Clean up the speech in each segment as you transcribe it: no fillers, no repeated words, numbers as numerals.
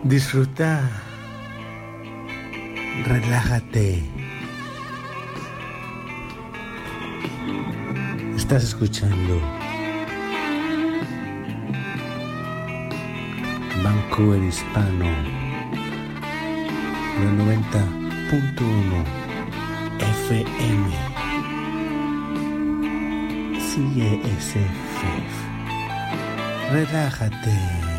Disfruta, relájate. Estás escuchando Vancouver Hispano, el 90.1 FM. CJSF. Relájate.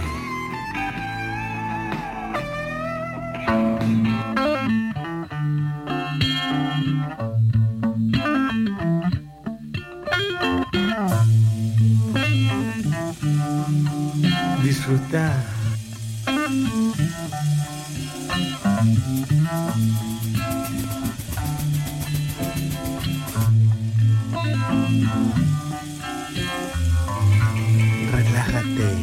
Disfrutar. Relájate.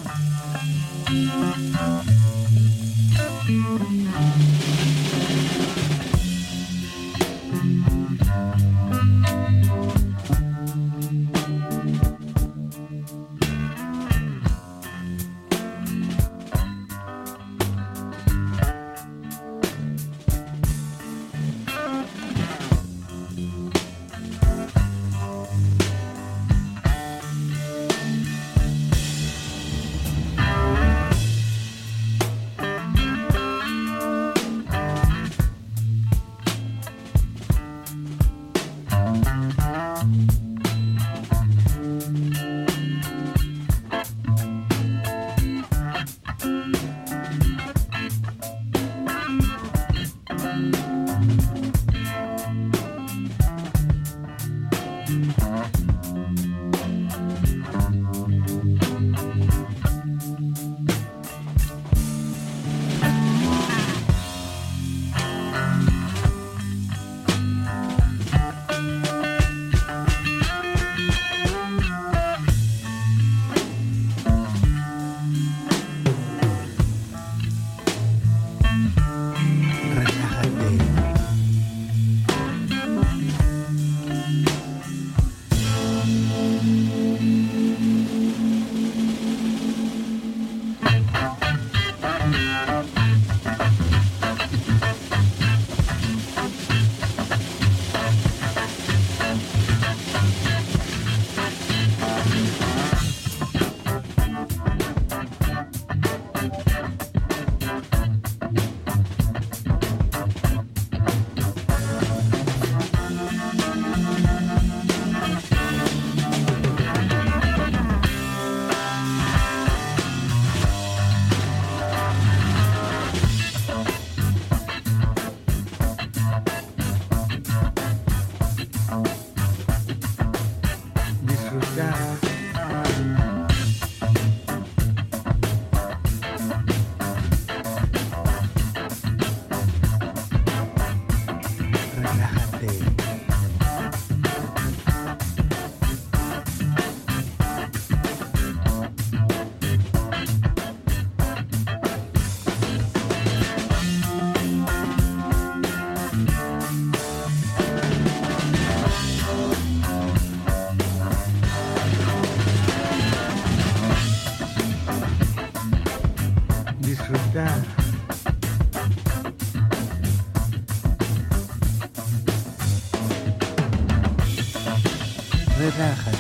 Relájate.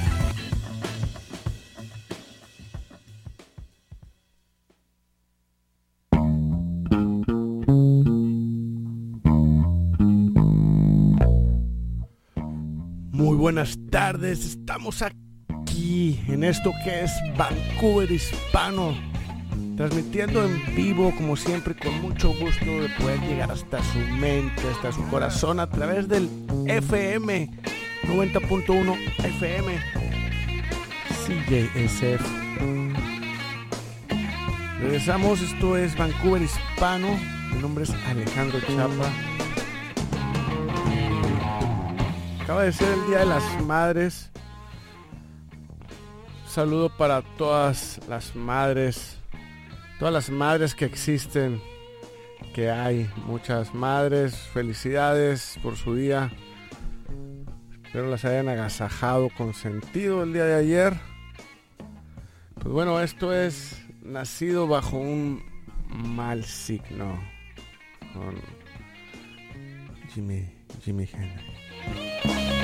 Muy buenas tardes, estamos aquí en esto que es Vancouver Hispano, transmitiendo en vivo como siempre, con mucho gusto de poder llegar hasta su mente, hasta su corazón a través del FM 90.1 FM CJSF. Regresamos, esto es Vancouver Hispano. Mi nombre es Alejandro Chapa. Acaba de ser el Día de las Madres. Un saludo para todas las madres que existen, que hay muchas madres. Felicidades por su día. Espero las hayan agasajado con sentido el día de ayer. Pues bueno, esto es nacido bajo un Mal Signo con Jimi Hendrix.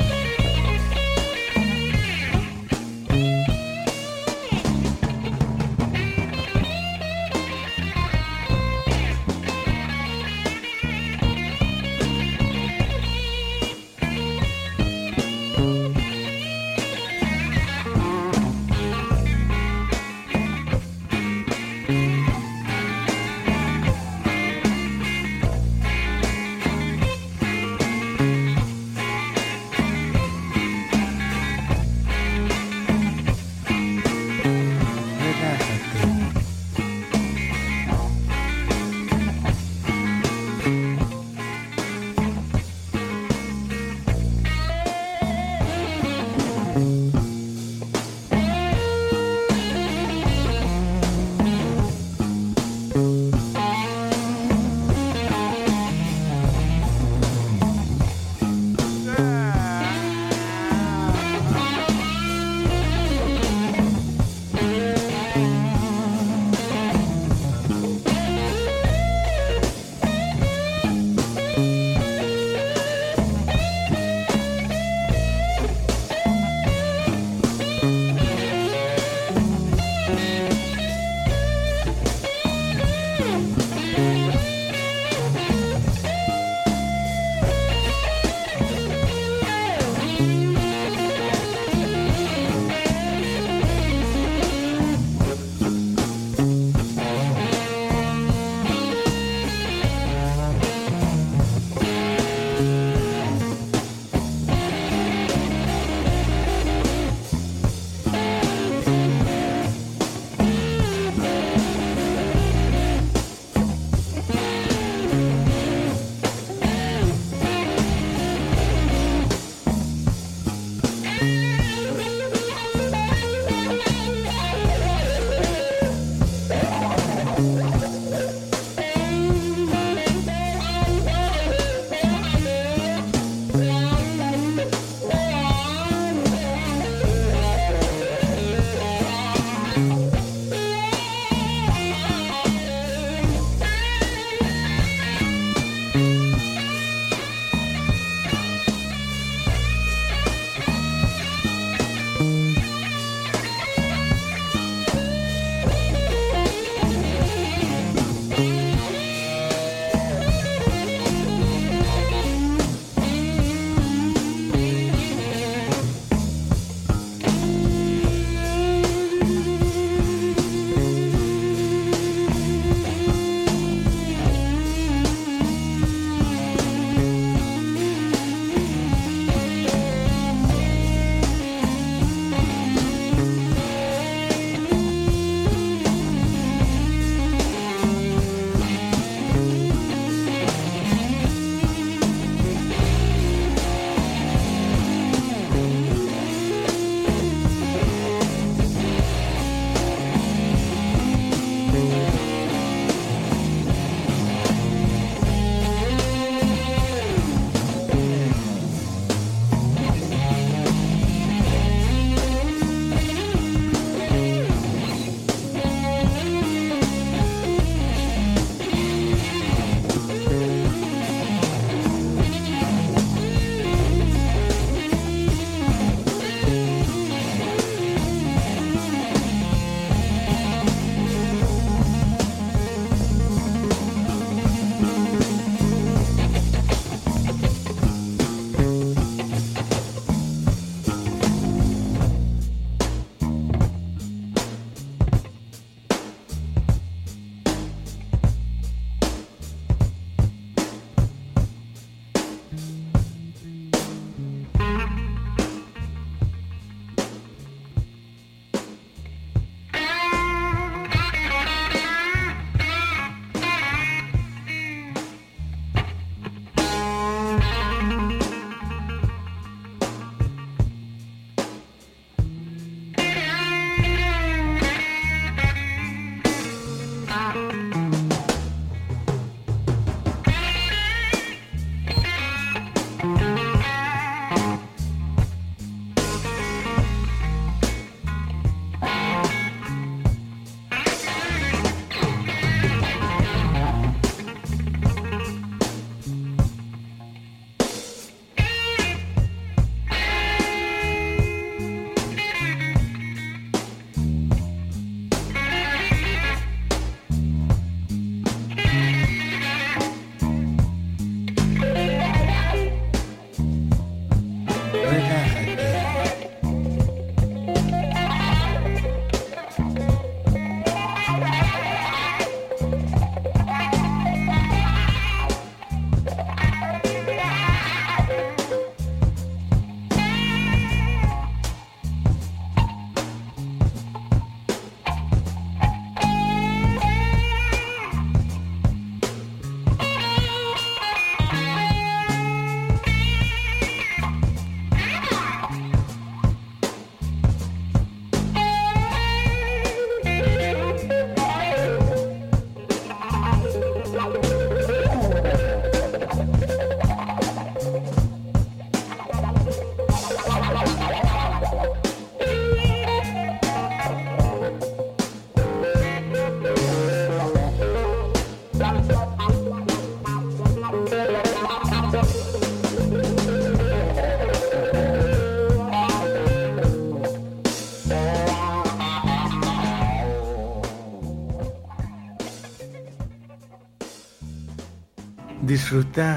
Disfruta.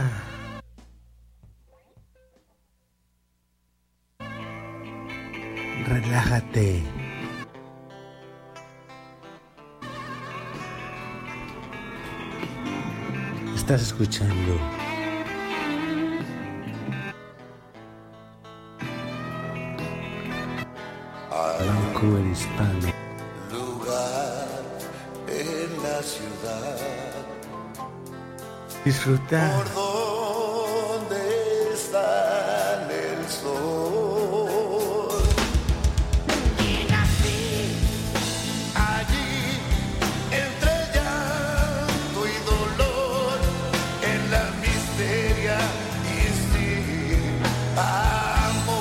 Relájate. Estás escuchando Vancouver Hispano. Lugar en la ciudad. Disfruta. Por donde sale el sol. Y nací allí entre llanto y dolor, en la miseria y sin amor.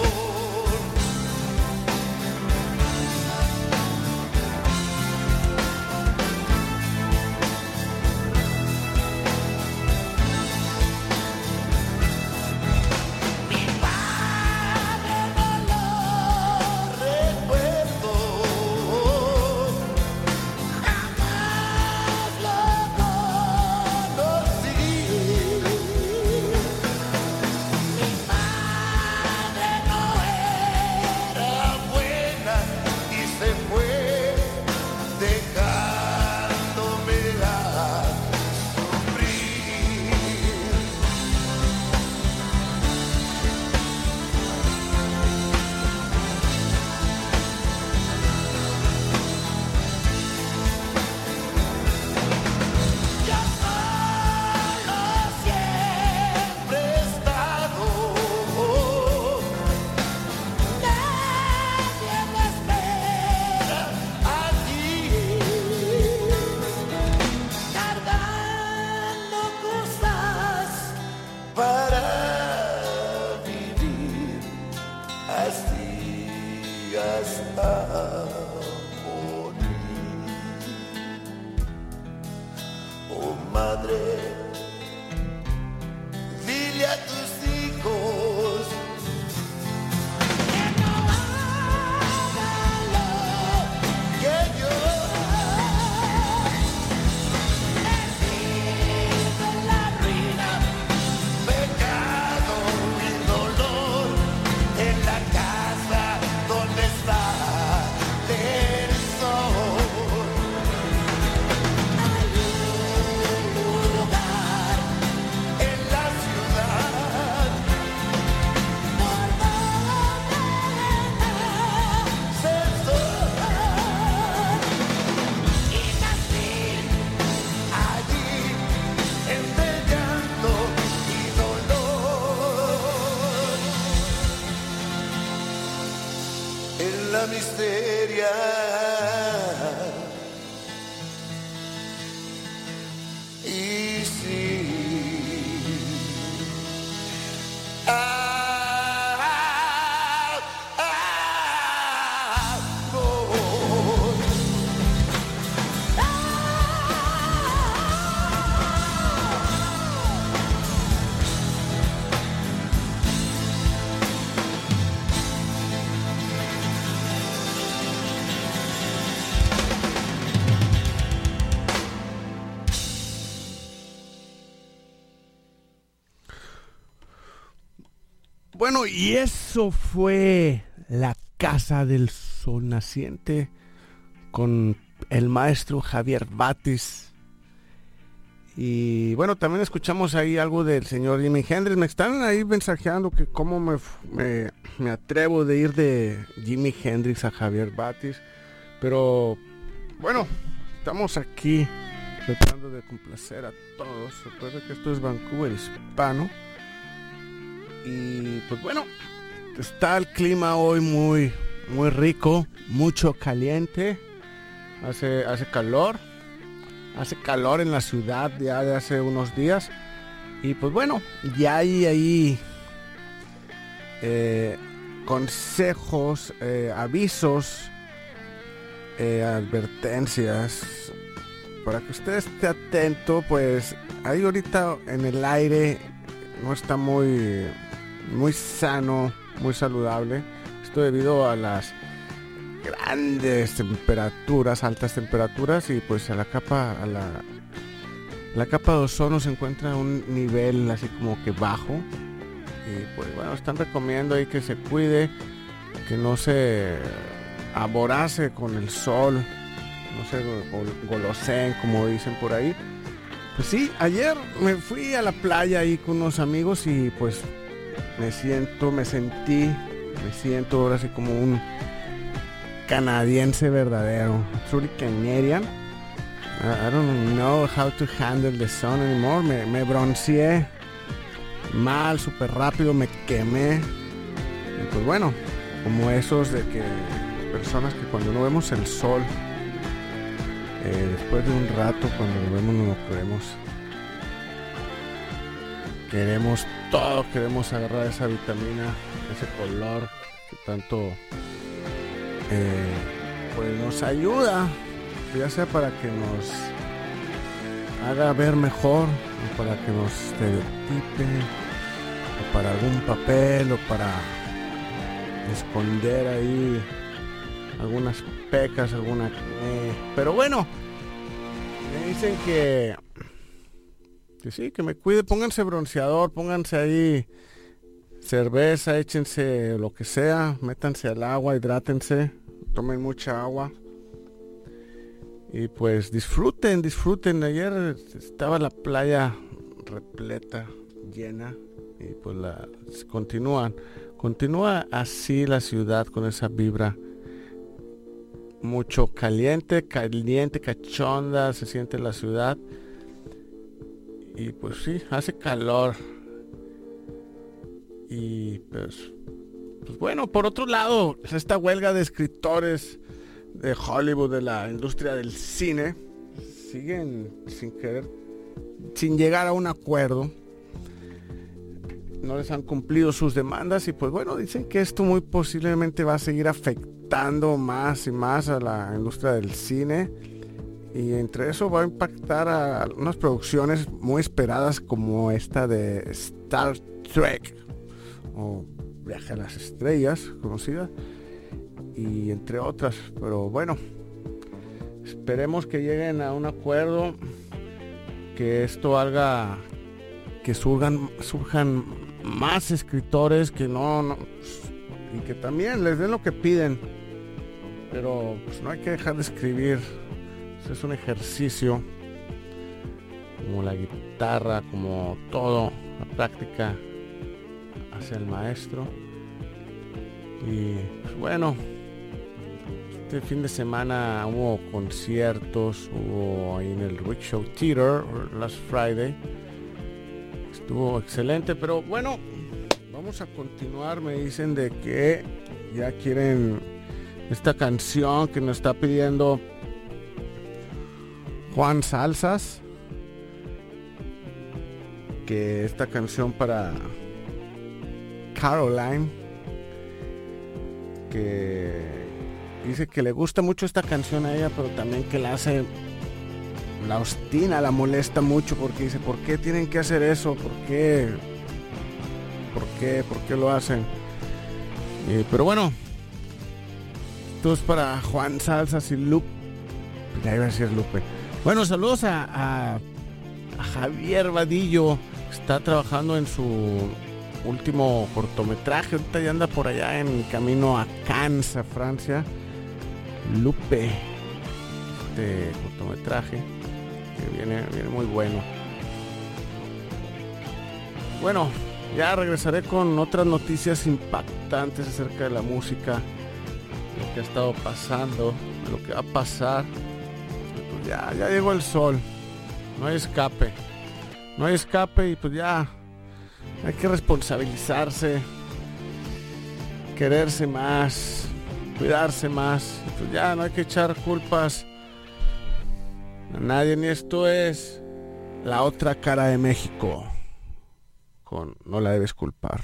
La misteria y sí. Bueno, y eso fue La Casa del Sol Naciente con el maestro Javier Batis. Y bueno, también escuchamos ahí algo del señor Jimi Hendrix. Me están ahí mensajeando que cómo me atrevo de ir de Jimi Hendrix a Javier Batis. Pero bueno, estamos aquí tratando de complacer a todos. Recuerda que esto es Vancouver Hispano. Y pues bueno, está el clima hoy muy rico, mucho caliente, hace calor en la ciudad ya de hace unos días. Y pues bueno, ya hay ahí consejos, avisos, advertencias para que usted esté atento. Pues ahí ahorita en el aire no está muy sano, muy saludable. Esto debido a las grandes temperaturas, altas temperaturas, y pues a la la capa de ozono se encuentra a un nivel así como que bajo. Y pues bueno, están recomendando ahí que se cuide, que no se aborace con el sol, no se goloseen como dicen por ahí. Pues sí, ayer me fui a la playa ahí con unos amigos y pues me siento ahora así como un canadiense verdadero, truly Canadian. I don't know how to handle the sun anymore. Me bronceé mal, súper rápido, me quemé. Y pues bueno, como esos de que personas que cuando no vemos el sol, después de un rato cuando lo vemos no lo queremos todo, queremos agarrar esa vitamina, ese color que tanto pues nos ayuda, ya sea para que nos haga ver mejor, o para que nos estereotipe, o para algún papel, o para esconder ahí algunas pecas, alguna pero bueno, me dicen que sí, que me cuide, pónganse bronceador, pónganse ahí cerveza, échense lo que sea, métanse al agua, hidrátense, tomen mucha agua y pues disfruten. Ayer estaba la playa repleta, llena, y pues continúa así la ciudad con esa vibra mucho caliente, cachonda se siente la ciudad. Y pues sí, hace calor. Y pues bueno, por otro lado, esta huelga de escritores de Hollywood, de la industria del cine, siguen sin llegar a un acuerdo. No les han cumplido sus demandas y pues bueno, dicen que esto muy posiblemente va a seguir afectando más y más a la industria del cine. Y entre eso va a impactar a unas producciones muy esperadas como esta de Star Trek o Viaje a las Estrellas, conocida, y entre otras. Pero bueno, esperemos que lleguen a un acuerdo, que esto haga que surjan más escritores, que no y que también les den lo que piden. Pero pues no hay que dejar de escribir. Es un ejercicio, como la guitarra, como todo, la práctica hacia el maestro. Y pues bueno, este fin de semana hubo conciertos, hubo ahí en el Rickshaw Theater last Friday, estuvo excelente. Pero bueno, vamos a continuar. Me dicen de que ya quieren esta canción que nos está pidiendo Juan Salsas, que esta canción para Caroline, que dice que le gusta mucho esta canción a ella, pero también que la obstina, la molesta mucho, porque dice, ¿por qué tienen que hacer eso? ¿Por qué lo hacen? Pero bueno, esto es para Juan Salsas y Lupe, ya iba a decir Lupe. Bueno, saludos a Javier Vadillo, está trabajando en su último cortometraje, ahorita ya anda por allá en camino a Cannes, a Francia. Lupe, este cortometraje que viene muy bueno. Bueno, ya regresaré con otras noticias impactantes acerca de la música, lo que ha estado pasando, lo que va a pasar. Ya llegó el sol, no hay escape y pues ya hay que responsabilizarse, quererse más, cuidarse más. Pues ya no hay que echar culpas a nadie, ni esto es La Otra Cara de México con No la debes culpar.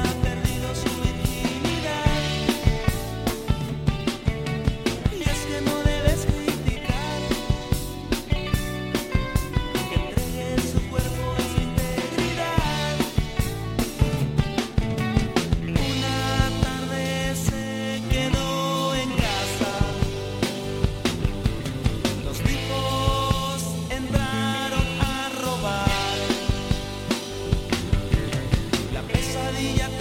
Que no y ya